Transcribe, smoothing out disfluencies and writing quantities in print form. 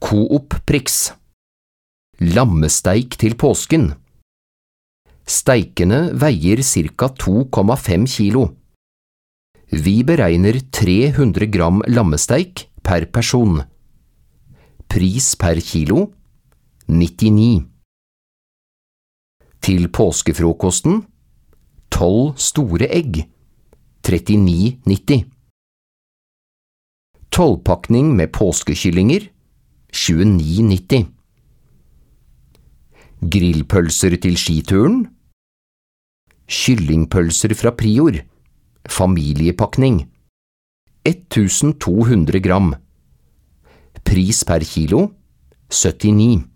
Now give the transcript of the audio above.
Coop Prix. Lammesteik til påsken. Steikene veier ca. 2,5 kilo. Vi beregner 300 gram lammesteik per person. Pris per kilo 99. Til påskefrokosten 12 store egg 39,90. Tollpakning med påskekyllinger 29,90. Grillpølser til skituren. Kyllingpølser fra Prior. Familiepakning 1200 gram. Pris per kilo 79.